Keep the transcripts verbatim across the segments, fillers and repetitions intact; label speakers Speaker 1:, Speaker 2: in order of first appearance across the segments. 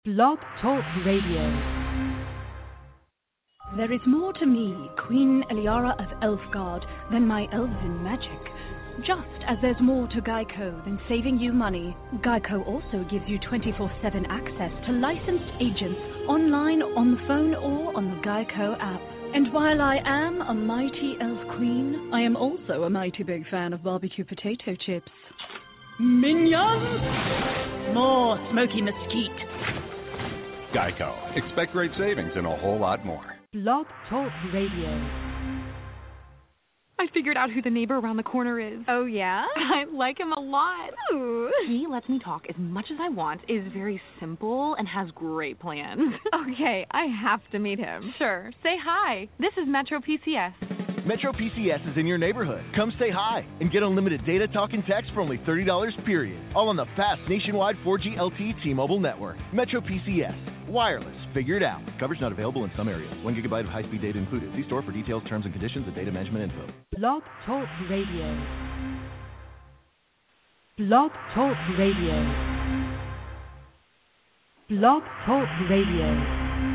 Speaker 1: Blog Talk Radio. There is more to me, Queen Eliara of Elfgard, than my elven magic. Just as there's more to Geico than saving you money, Geico also gives you twenty-four seven access to licensed agents online, on the phone, or on the Geico app. And while I am a mighty elf queen, I am also a mighty big fan of barbecue potato chips. Minions! More smoky mesquite.
Speaker 2: Geico. Expect great savings and a whole lot more.
Speaker 1: Blog Talk Radio.
Speaker 3: I figured out who the neighbor around the corner is.
Speaker 4: Oh, yeah?
Speaker 3: I like him a lot.
Speaker 4: Ooh.
Speaker 3: He lets me talk as much as I want, is very simple, and has great plans.
Speaker 4: Okay, I have to meet him.
Speaker 3: Sure. Say hi. This is Metro P C S.
Speaker 5: Metro P C S is in your neighborhood. Come say hi and get unlimited data, talk, and text for only thirty dollars period. All on the fast nationwide four G L T E T-Mobile network. Metro P C S. Wireless. Figure it out. Coverage not available in some areas. One gigabyte of high-speed data included. See store for details, terms, and conditions, and data management info.
Speaker 1: Blog Talk Radio. Blog Talk Radio. Blog Talk Radio.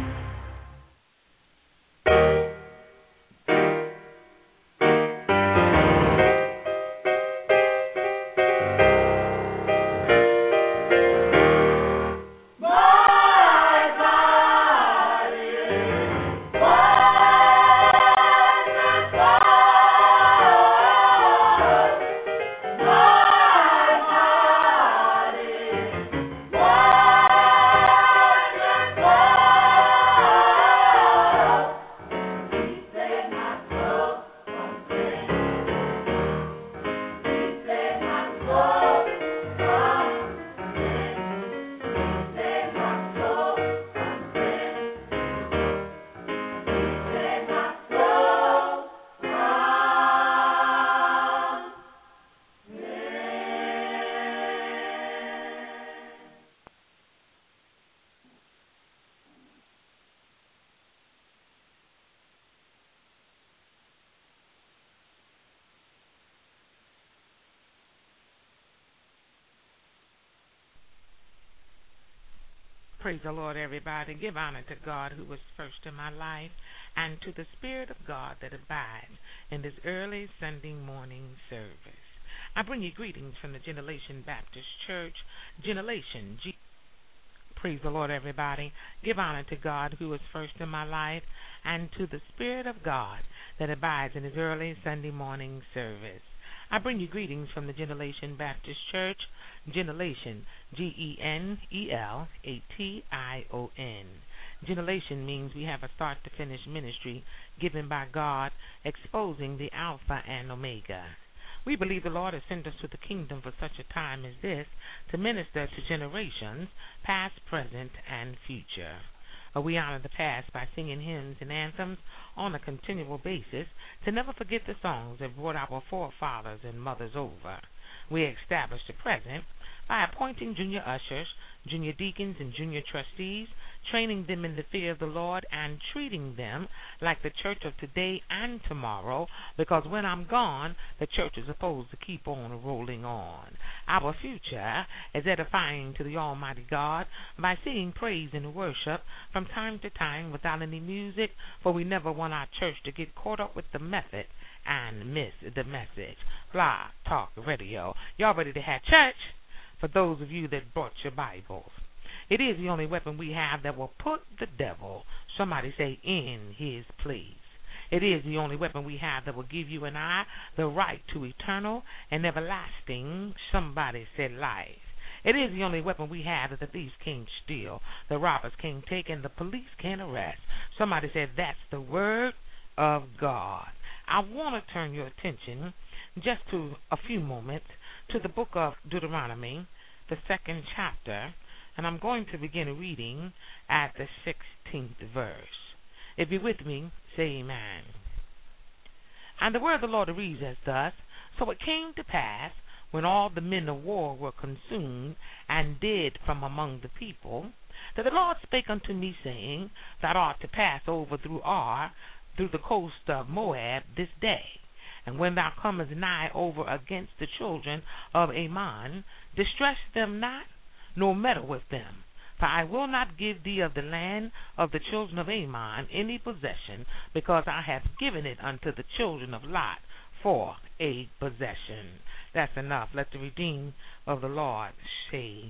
Speaker 6: Praise the Lord, everybody. Give honor to God who was first in my life and to the Spirit of God that abides in this early Sunday morning service. I bring you greetings from the Generation Baptist Church, Generation G. Praise the Lord, everybody. Give honor to God who was first in my life and to the Spirit of God that abides in his early Sunday morning service. I bring you greetings from the Generation Baptist Church, Generation, G E N E L A T I O N. Generation means we have a start-to-finish ministry given by God, exposing the Alpha and Omega. We believe the Lord has sent us to the kingdom for such a time as this to minister to generations, past, present, and future. We honor the past by singing hymns and anthems on a continual basis to never forget the songs that brought our forefathers and mothers over. We establish the present by appointing junior ushers, junior deacons, and junior trustees, training them in the fear of the Lord, and treating them like the church of today and tomorrow, because when I'm gone, the church is supposed to keep on rolling on. Our future is edifying to the Almighty God by singing praise and worship from time to time without any music, for we never want our church to get caught up with the method and miss the message. Blog Talk Radio. Y'all ready to have church? For those of you that brought your Bibles, it is the only weapon we have that will put the devil, somebody say, in his place. It is the only weapon we have that will give you and I the right to eternal and everlasting, somebody said, life. It is the only weapon we have that the thieves can't steal, the robbers can't take, and the police can't arrest. Somebody said, that's the word of God. I want to turn your attention just to a few moments to the book of Deuteronomy, the second chapter, and I'm going to begin reading at the sixteenth verse. If you're with me, say amen. And the word of the Lord reads as thus: So it came to pass, when all the men of war were consumed and dead from among the people, that the Lord spake unto me, saying, Thou art to pass over through Ar, through the coast of Moab, this day. And when thou comest nigh over against the children of Ammon, distress them not, nor meddle with them. For I will not give thee of the land of the children of Ammon any possession, because I have given it unto the children of Lot for a possession. That's enough. Let the redeemed of the Lord say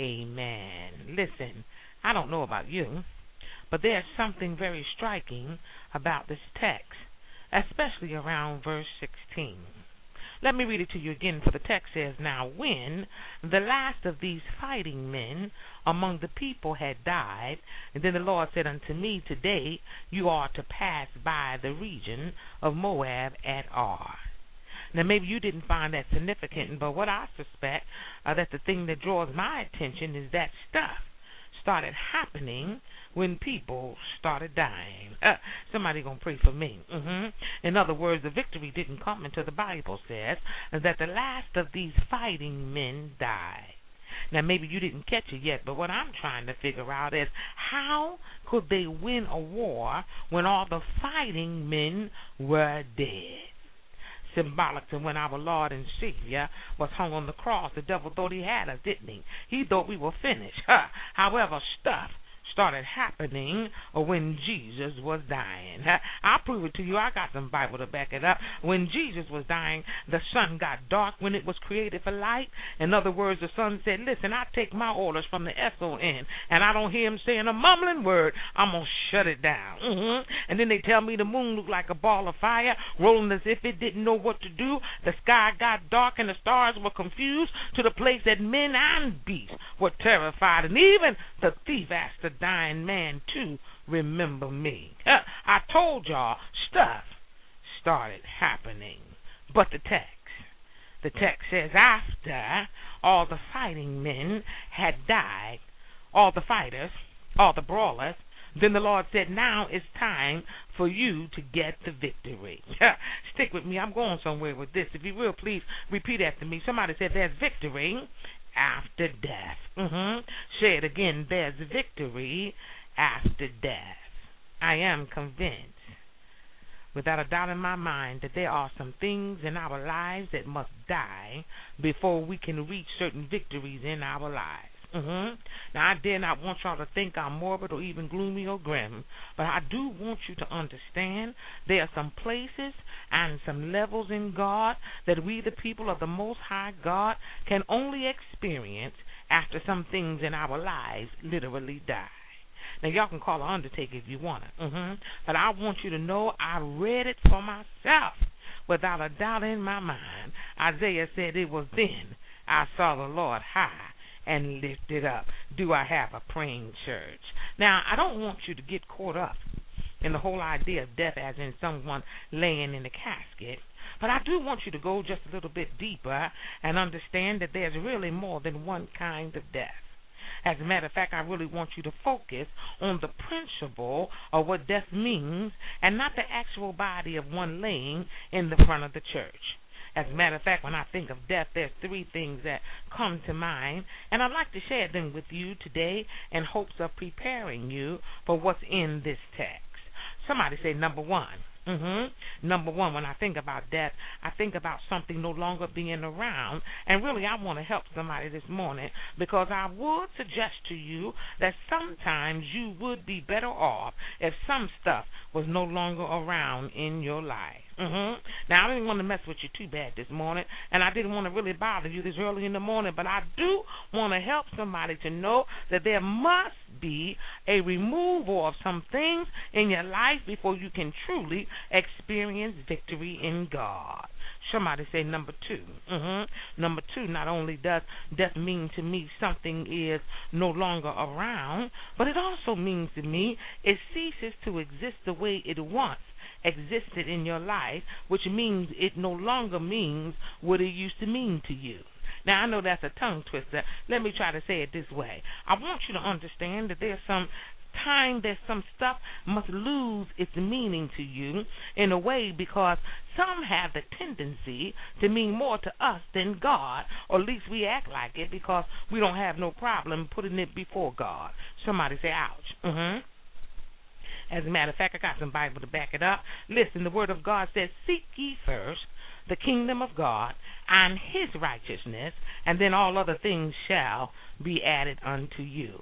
Speaker 6: amen. Listen, I don't know about you, but there's something very striking about this text, especially around verse sixteen. Let me read it to you again, for the text says, Now when the last of these fighting men among the people had died, and then the Lord said unto me, Today you are to pass by the region of Moab at Ar. Now maybe you didn't find that significant, but what I suspect uh, that the thing that draws my attention is that stuff started happening when people started dying. Uh, somebody gonna pray for me. Mm-hmm. In other words, the victory didn't come until the Bible says that the last of these fighting men died. Now, maybe you didn't catch it yet, but what I'm trying to figure out is how could they win a war when all the fighting men were dead? Symbolic to when our Lord and Savior was hung on the cross, the devil thought he had us, didn't he? He thought we were finished. However, stuff started happening when Jesus was dying. I'll prove it to you. I got some Bible to back it up. When Jesus was dying, the sun got dark when it was created for light. In other words, the sun said, listen, I take my orders from the S O N, and I don't hear him saying a mumbling word. I'm going to shut it down. Mm-hmm. And then they tell me the moon looked like a ball of fire, rolling as if it didn't know what to do. The sky got dark and the stars were confused to the place that men and beasts were terrified. And even the thief asked the dying man to remember me. Uh, I told y'all stuff started happening. But the text, the text says after all the fighting men had died, all the fighters, all the brawlers, then the Lord said, now it's time for you to get the victory. Stick with me. I'm going somewhere with this. If you will, please repeat after me. Somebody said there's victory after death. Mm-hmm. Say it again. There's victory after death. I am convinced, without a doubt in my mind, that there are some things in our lives that must die before we can reach certain victories in our lives. Mm-hmm. Now, I dare not want y'all to think I'm morbid or even gloomy or grim, but I do want you to understand there are some places and some levels in God that we, the people of the Most High God, can only experience after some things in our lives literally die. Now, y'all can call an undertaker if you want it, mm-hmm. but I want you to know I read it for myself without a doubt in my mind. Isaiah said it was then I saw the Lord high and lifted up. Do I have a praying church? Now, I don't want you to get caught up in the whole idea of death as in someone laying in a casket, but I do want you to go just a little bit deeper and understand that there's really more than one kind of death. As a matter of fact, I really want you to focus on the principle of what death means and not the actual body of one laying in the front of the church. As a matter of fact, when I think of death, there's three things that come to mind, and I'd like to share them with you today in hopes of preparing you for what's in this text. Somebody say number one. Mm-hmm. Number one, when I think about death, I think about something no longer being around, and really I want to help somebody this morning because I would suggest to you that sometimes you would be better off if some stuff was no longer around in your life. Mm-hmm. Now, I didn't want to mess with you too bad this morning, and I didn't want to really bother you this early in the morning, but I do want to help somebody to know that there must be a removal of some things in your life before you can truly experience victory in God. Somebody say number two. Mm-hmm. Number two, not only does death mean to me something is no longer around, but it also means to me it ceases to exist the way it once existed in your life, which means it no longer means what it used to mean to you. Now, I know that's a tongue twister. Let me try to say it this way. I want you to understand that there's some time that some stuff must lose its meaning to you in a way because some have the tendency to mean more to us than God, or at least we act like it because we don't have no problem putting it before God. Somebody say, ouch. Mm-hmm. As a matter of fact, I got some Bible to back it up. Listen, the Word of God says, seek ye first the kingdom of God and his righteousness, and then all other things shall be added unto you.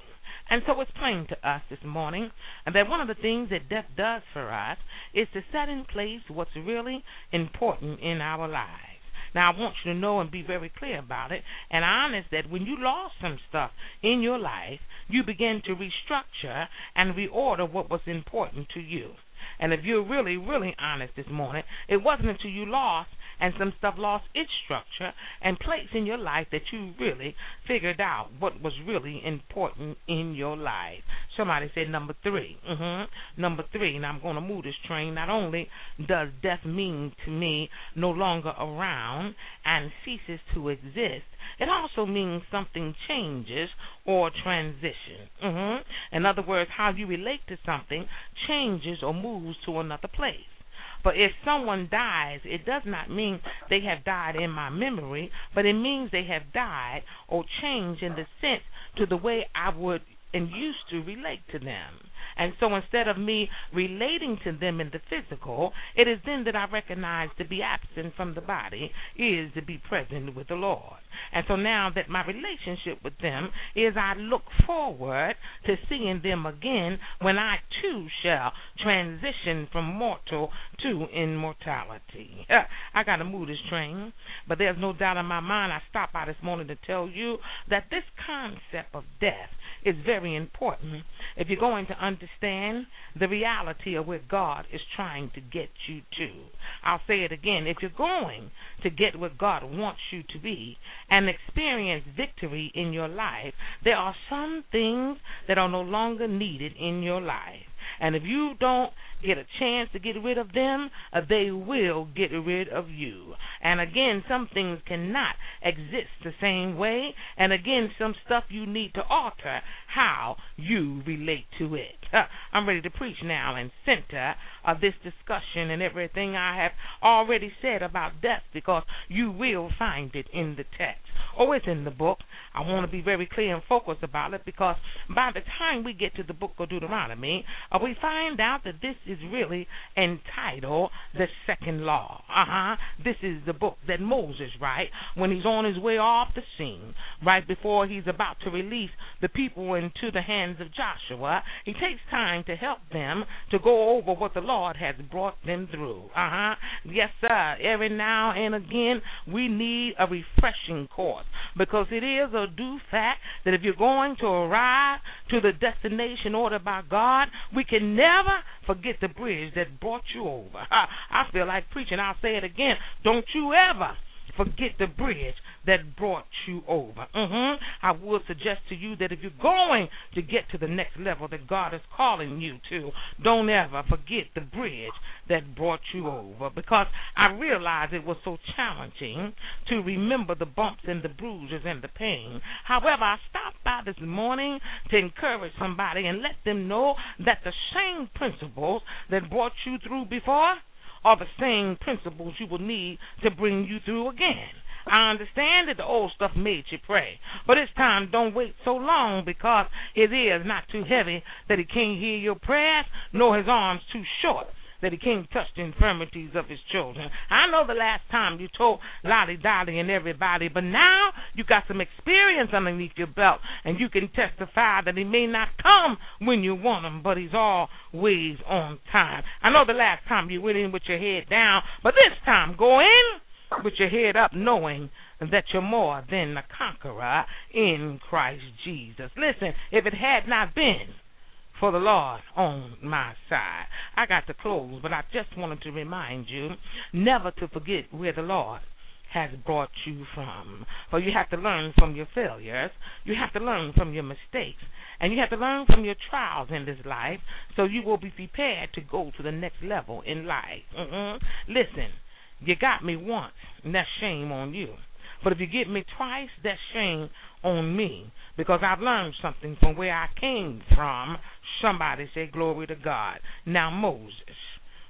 Speaker 6: And so it's plain to us this morning that one of the things that death does for us is to set in place what's really important in our lives. Now, I want you to know and be very clear about it and honest that when you lost some stuff in your life, you begin to restructure and reorder what was important to you. And if you're really, really honest this morning, it wasn't until you lost and some stuff lost its structure and place in your life that you really figured out what was really important in your life. Somebody said number three. Mm-hmm. Number three, and I'm going to move this train. Not only does death mean to me no longer around and ceases to exist, it also means something changes or transition. Mm-hmm. In other words, how you relate to something changes or moves to another place. But if someone dies, it does not mean they have died in my memory, but it means they have died or changed in the sense to the way I would and used to relate to them. And so instead of me relating to them in the physical, it is then that I recognize to be absent from the body is to be present with the Lord. And so now that my relationship with them is, I look forward to seeing them again when I too shall transition from mortal to immortality. I got to move this train, but there's no doubt in my mind I stopped by this morning to tell you that this concept of death is very important if you're going to understand the reality of where God is trying to get you to. I'll say it again. If you're going to get where God wants you to be and experience victory in your life, there are some things that are no longer needed in your life. And if you don't get a chance to get rid of them, uh, they will get rid of you. And again, some things cannot exist the same way. And again, some stuff you need to alter how you relate to it. Uh, I'm ready to preach now and center uh, this discussion and everything I have already said about death, because you will find it in the text. Oh, it's in the book. I want to be very clear and focused about it, because by the time we get to the book of Deuteronomy, uh, we find out that this is really entitled the second law. Uh-huh. This is the book that Moses writes when he's on his way off the scene, right before he's about to release the people into the hands of Joshua. He takes time to help them to go over what the Lord has brought them through. Uh-huh. Yes, sir. Every now and again, we need a refreshing course, because it is a due fact that if you're going to arrive to the destination ordered by God, we can never forget the bridge that brought you over. I feel like preaching. I'll say it again. Don't you ever forget the bridge that brought you over. Mm-hmm. I would suggest to you that if you're going to get to the next level that God is calling you to, don't ever forget the bridge that brought you over, because I realized it was so challenging to remember the bumps and the bruises and the pain. However, I stopped by this morning to encourage somebody and let them know that the same principles that brought you through before are the same principles you will need to bring you through again. I understand that the old stuff made you pray, but this time don't wait so long, because his ear is not too heavy that he can't hear your prayers, nor his arms too short that he can't touch the infirmities of his children. I know the last time you told Lolly Dolly and everybody, but now you got some experience underneath your belt, and you can testify that he may not come when you want him, but he's always on time. I know the last time you went in with your head down, but this time go in with your head up, knowing that you're more than a conqueror in Christ Jesus. Listen, if it had not been for the Lord on my side. I got to close, but I just wanted to remind you never to forget where the Lord has brought you from. For you have to learn from your failures. You have to learn from your mistakes. And you have to learn from your trials in this life, so you will be prepared to go to the next level in life. Mm-hmm. Listen, you got me once, and that's shame on you. But if you get me twice, that's shame on me, because I've learned something from where I came from. Somebody say glory to God. Now Moses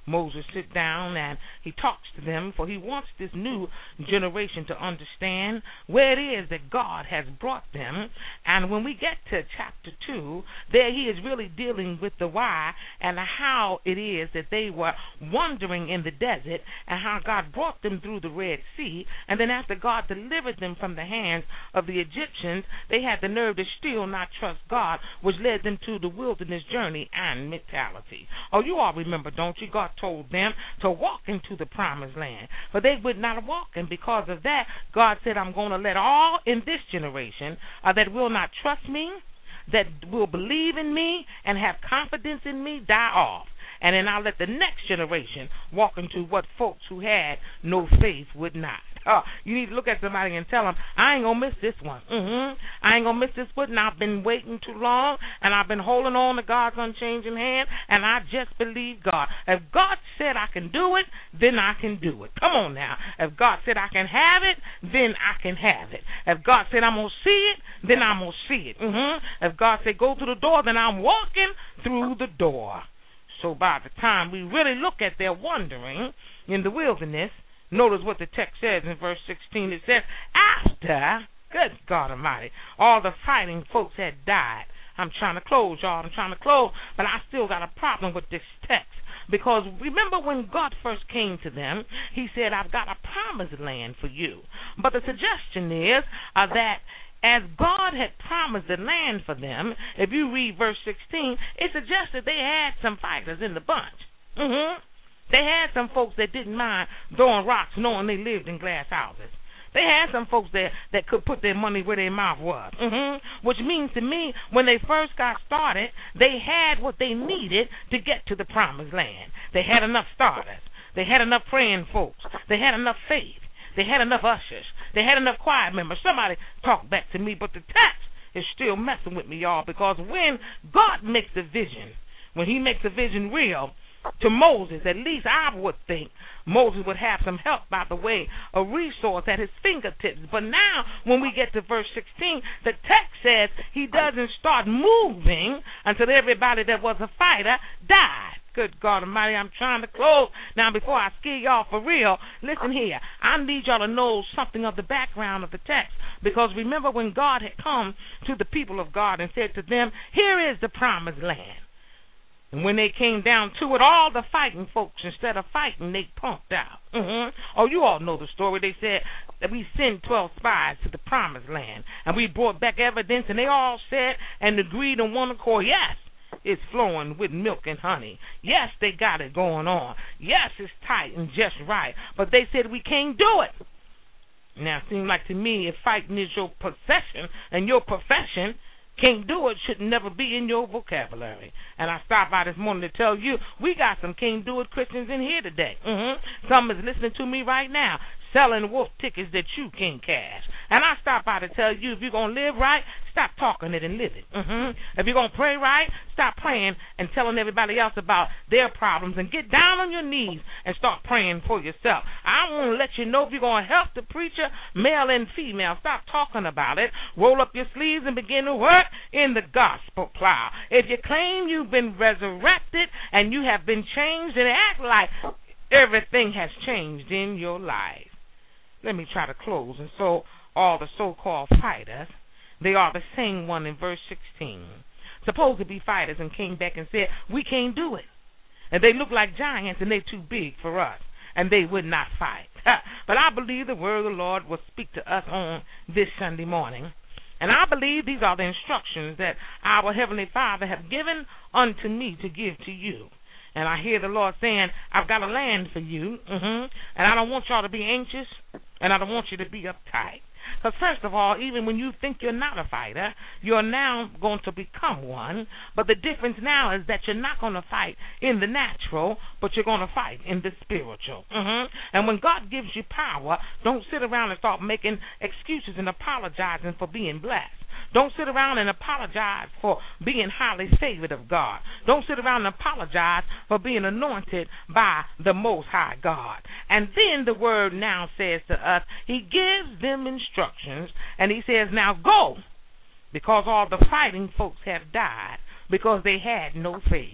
Speaker 6: Moses sit down and he talks to them, for he wants this new generation to understand where it is that God has brought them. And when we get to chapter two, there he is really dealing with the why and how it is that they were wandering in the desert and how God brought them through the Red Sea. And then after God delivered them from the hands of the Egyptians, they had the nerve to still not trust God, which led them to the wilderness journey and mentality. Oh, you all remember, don't you? God told them to walk into the promised land, but they would not walk, and because of that, God said, I'm going to let all in this generation uh, that will not trust me, that will believe in me and have confidence in me, die off. And then I'll let the next generation walk into what folks who had no faith would not. Oh, you need to look at somebody and tell them, I ain't going to miss this one. Mm-hmm. I ain't going to miss this one, and I've been waiting too long, and I've been holding on to God's unchanging hand, and I just believe God. If God said I can do it, then I can do it. Come on now. If God said I can have it, then I can have it. If God said I'm going to see it, then I'm going to see it. Mm-hmm. If God said go through the door, then I'm walking through the door. So by the time we really look at their wandering in the wilderness, notice what the text says in verse sixteen. It says, after, good God Almighty, all the fighting folks had died. I'm trying to close, y'all. I'm trying to close, but I still got a problem with this text. Because remember when God first came to them, he said, I've got a promised land for you. But the suggestion is uh, that as God had promised the land for them, if you read verse sixteen, it suggests that they had some fighters in the bunch. Mm-hmm. They had some folks that didn't mind throwing rocks knowing they lived in glass houses. They had some folks that, that could put their money where their mouth was. Mm-hmm. Which means to me, when they first got started, they had what they needed to get to the promised land. They had enough starters. They had enough praying folks. They had enough faith. They had enough ushers. They had enough choir members. Somebody talk back to me, but the text is still messing with me, y'all, because when God makes a vision, when he makes a vision real, to Moses, at least I would think Moses would have some help by the way, a resource at his fingertips. But now, when we get to verse sixteen, the text says he doesn't start moving until everybody that was a fighter died. Good God Almighty, I'm trying to close. Now, before I scare y'all for real, listen here. I need y'all to know something of the background of the text. Because remember when God had come to the people of God and said to them, here is the promised land. And when they came down to it, all the fighting folks, instead of fighting, they pumped out. Mm-hmm. Oh, you all know the story. They said that we sent twelve spies to the promised land. And we brought back evidence, and they all said and agreed on one accord, yes, it's flowing with milk and honey. Yes, they got it going on. Yes, it's tight and just right. But they said we can't do it. Now, it seems like to me, if fighting is your profession and your profession, can't do it should never be in your vocabulary. And I stopped by this morning to tell you, we got some can't do it Christians in here today. Mm-hmm. Some is listening to me right now, selling wolf tickets that you can't cash. And I stopped by to tell you, if you're going to live right, stop talking it and live it. Mm-hmm. If you're going to pray right, stop praying and telling everybody else about their problems, and get down on your knees and start praying for yourself. I want to let you know, if you're going to help the preacher, male and female, stop talking about it. Roll up your sleeves and begin to work in the gospel plow. If you claim you've been resurrected and you have been changed, and act like everything has changed in your life. Let me try to close. And so all the so-called fighters, they are the same one in verse sixteen, supposed to be fighters, and came back and said, we can't do it. And they look like giants, and they're too big for us, and they would not fight. But I believe the word of the Lord will speak to us on this Sunday morning. And I believe these are the instructions that our Heavenly Father have given unto me to give to you. And I hear the Lord saying, I've got a land for you, mm-hmm. and I don't want y'all to be anxious, and I don't want you to be uptight. Because first of all, even when you think you're not a fighter, you're now going to become one. But the difference now is that you're not going to fight in the natural, but you're going to fight in the spiritual. Mm-hmm. And when God gives you power, don't sit around and start making excuses and apologizing for being blessed. Don't sit around and apologize for being highly favored of God. Don't sit around and apologize for being anointed by the Most High God. And then the word now says to us, he gives them instructions, and he says, now go, because all the fighting folks have died because they had no faith.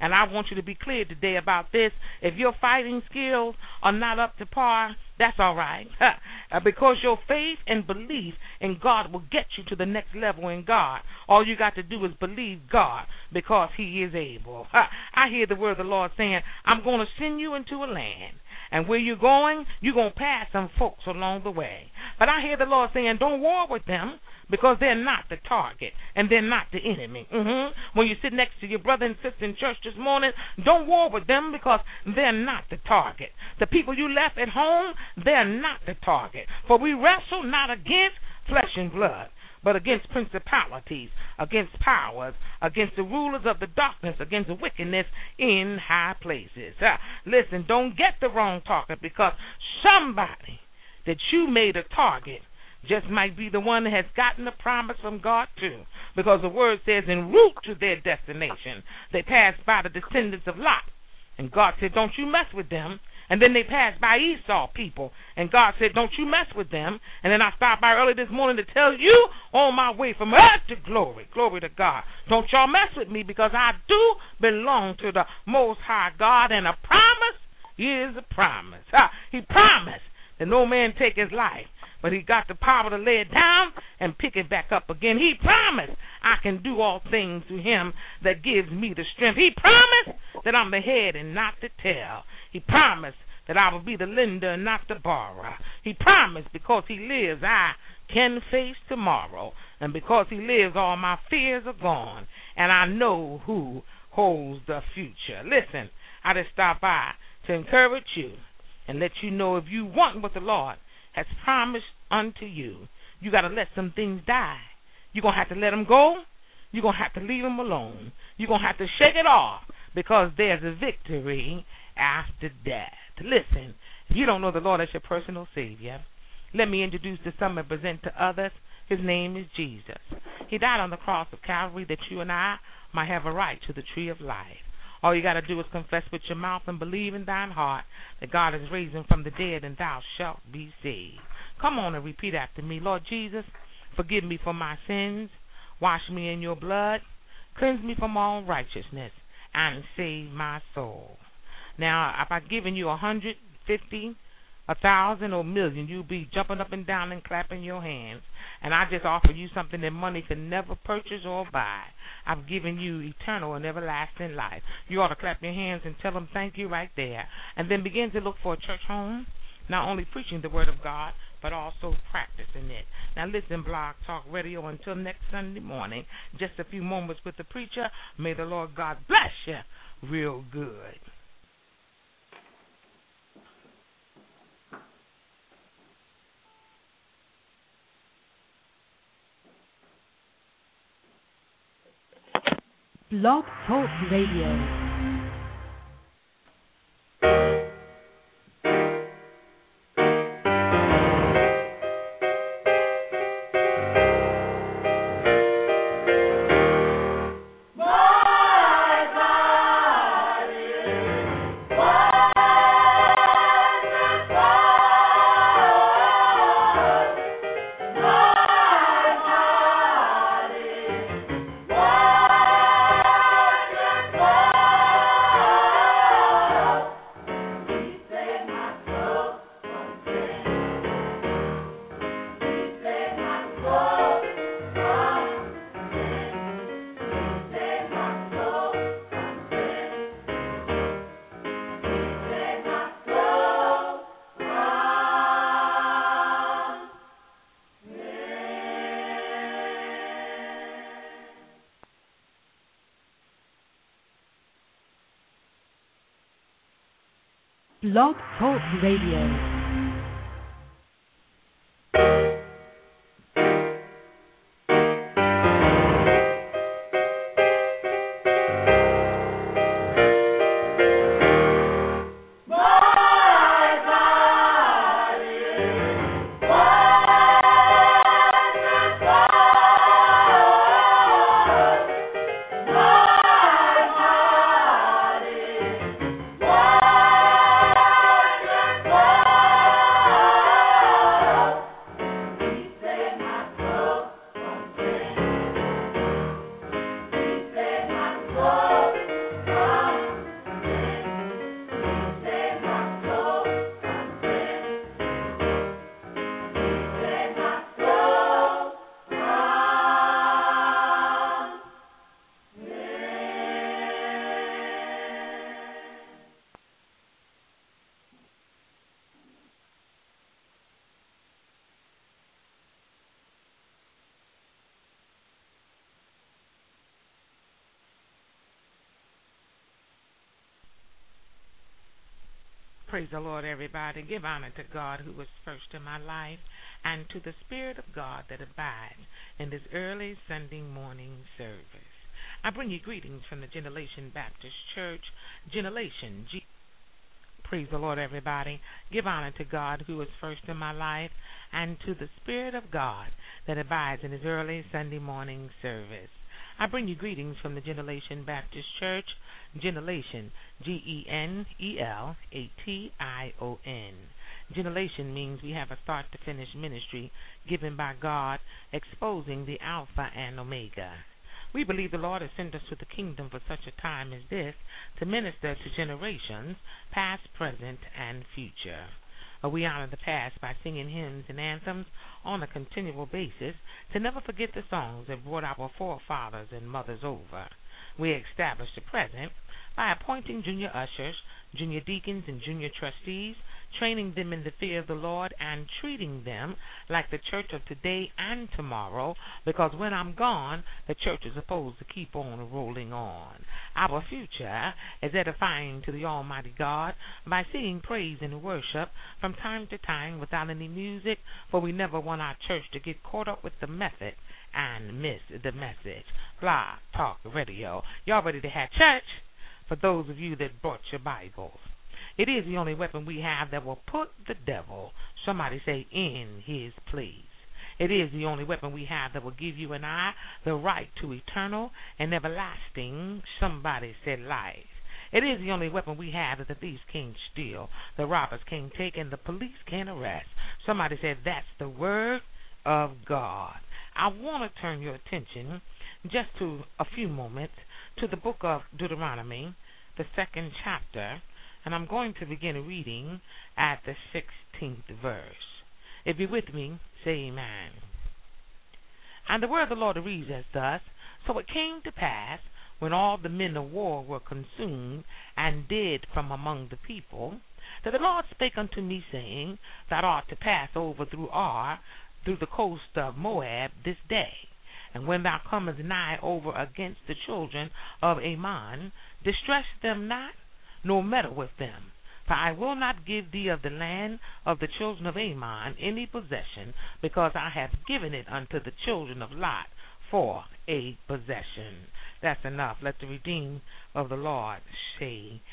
Speaker 6: And I want you to be clear today about this. If your fighting skills are not up to par, that's all right. Because your faith and belief in God will get you to the next level in God. All you got to do is believe God because he is able. I hear the word of the Lord saying, I'm going to send you into a land. And where you're going, you're going to pass some folks along the way. But I hear the Lord saying, don't war with them because they're not the target and they're not the enemy. Mm-hmm. When you sit next to your brother and sister in church this morning, don't war with them because they're not the target. The people you left at home, they're not the target. For we wrestle not against flesh and blood, but against principalities, against powers, against the rulers of the darkness, against the wickedness in high places. Uh, listen, don't get the wrong target because somebody that you made a target just might be the one that has gotten the promise from God too. Because the word says, en route to their destination, they passed by the descendants of Lot. And God said, don't you mess with them. And then they passed by Esau people. And God said, don't you mess with them. And then I stopped by early this morning to tell you, on my way from earth to glory, glory to God, don't y'all mess with me because I do belong to the Most High God. And a promise is a promise. Ah, he promised that no man take his life, but he got the power to lay it down and pick it back up again. He promised I can do all things through him that gives me the strength. He promised that I'm the head and not the tail. He promised that I will be the lender and not the borrower. He promised because he lives, I can face tomorrow. And because he lives, all my fears are gone. And I know who holds the future. Listen, I just stopped by to encourage you and let you know if you want what the Lord has promised unto you, you got to let some things die. You're going to have to let them go. You're going to have to leave them alone. You're going to have to shake it off because there's a victory after death. Listen, if you don't know the Lord as your personal Savior, let me introduce to some and present to others. His name is Jesus. He died on the cross of Calvary that you and I might have a right to the tree of life. All you got to do is confess with your mouth and believe in thine heart that God is raising from the dead and thou shalt be saved. Come on and repeat after me. Lord Jesus, forgive me for my sins. Wash me in your blood. Cleanse me from all righteousness and save my soul. Now, if I've given you a hundred, fifty, a thousand, or a million, you'll be jumping up and down and clapping your hands. And I just offer you something that money can never purchase or buy. I've given you eternal and everlasting life. You ought to clap your hands and tell them thank you right there. And then begin to look for a church home, not only preaching the word of God, but also practicing it. Now listen, Blog Talk Radio, until next Sunday morning, just a few moments with the preacher. May the Lord God bless you real good.
Speaker 1: Blog Talk Radio. Blog Talk Radio.
Speaker 7: Whoa!
Speaker 6: Praise the Lord, everybody. Give honor to God who was first in my life and to the Spirit of God that abides in this early Sunday morning service. I bring you greetings from the Generation Baptist Church, Generation G. Praise the Lord, everybody. Give honor to God who was first in my life and to the Spirit of God that abides in his early Sunday morning service. I bring you greetings from the Generation Baptist Church, Generation, G E N E L A T I O N. Generation means we have a start-to-finish ministry given by God, exposing the Alpha and Omega. We believe the Lord has sent us to the kingdom for such a time as this to minister to generations, past, present, and future. We honor the past by singing hymns and anthems on a continual basis to never forget the songs that brought our forefathers and mothers over. We establish the present by appointing junior ushers, junior deacons, and junior trustees, training them in the fear of the Lord and treating them like the church of today and tomorrow, because when I'm gone, the church is supposed to keep on rolling on. Our future is edifying to the Almighty God by singing praise and worship from time to time without any music, for we never want our church to get caught up with the method and miss the message. Blog Talk Radio. Y'all ready to have church? For those of you that brought your Bibles, it is the only weapon we have that will put the devil, somebody say, in his place. It is the only weapon we have that will give you and I the right to eternal and everlasting, somebody said, life. It is the only weapon we have that the thieves can't steal, the robbers can't take, and the police can't arrest. Somebody said, that's the word of God. I want to turn your attention just to a few moments to the book of Deuteronomy, the second chapter, and I'm going to begin reading at the sixteenth verse. If you're with me, say amen. And the word of the Lord reads as thus: So it came to pass, when all the men of war were consumed and dead from among the people, that the Lord spake unto me, saying, Thou art to pass over through Ar, through the coast of Moab, this day. And when thou comest nigh over against the children of Ammon, distress them not, nor meddle with them. For I will not give thee of the land of the children of Ammon any possession, because I have given it unto the children of Lot for a possession. That's enough. Let the redeemed of the Lord say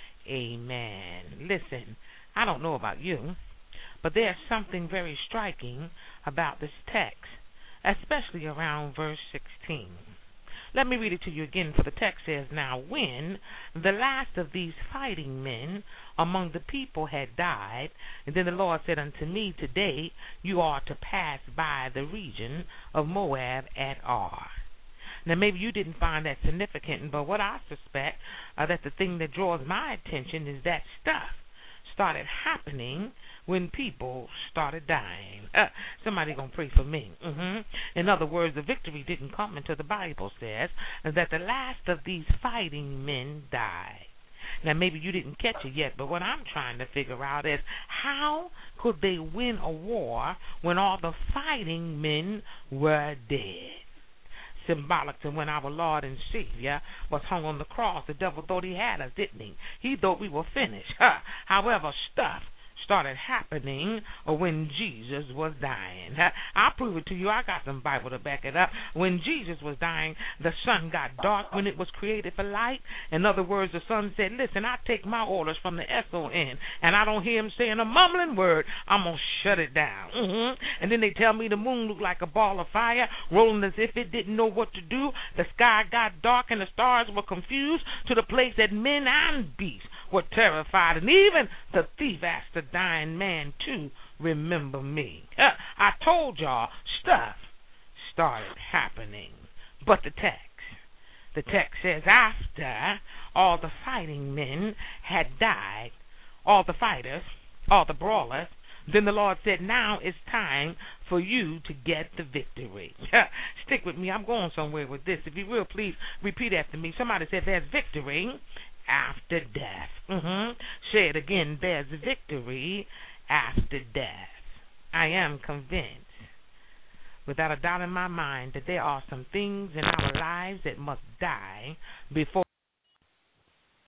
Speaker 6: amen. Listen, I don't know about you, but there's something very striking about this text, especially around verse sixteen. Let me read it to you again, for the text says, Now when the last of these fighting men among the people had died, and then the Lord said unto me, Today you are to pass by the region of Moab at Ar. Now maybe you didn't find that significant, but what I suspect uh, that the thing that draws my attention is that stuff started happening when people started dying. Uh, somebody gonna pray for me. Mm-hmm. In other words, the victory didn't come until the Bible says that the last of these fighting men died. Now, maybe you didn't catch it yet, but what I'm trying to figure out is how could they win a war when all the fighting men were dead? Symbolic to when our Lord and Savior was hung on the cross, the devil thought he had us, didn't he? He thought we were finished. Huh. However, stuff started happening when Jesus was dying. I'll prove it to you. I got some Bible to back it up. When Jesus was dying, the sun got dark when it was created for light. In other words, the sun said, listen, I take my orders from the S O N, and I don't hear him saying a mumbling word. I'm going to shut it down. Mm-hmm. And then they tell me the moon looked like a ball of fire, rolling as if it didn't know what to do. The sky got dark and the stars were confused to the place that men and beasts were terrified, and even the thief asked the dying man to remember me. Uh, I told y'all stuff started happening. But the text, the text says after all the fighting men had died, all the fighters, all the brawlers, then the Lord said, now it's time for you to get the victory. Stick with me. I'm going somewhere with this. If you will, please repeat after me. Somebody said there's victory after death. Mm-hmm. Say it again. There's victory after death. I am convinced, without a doubt in my mind, that there are some things in our lives that must die before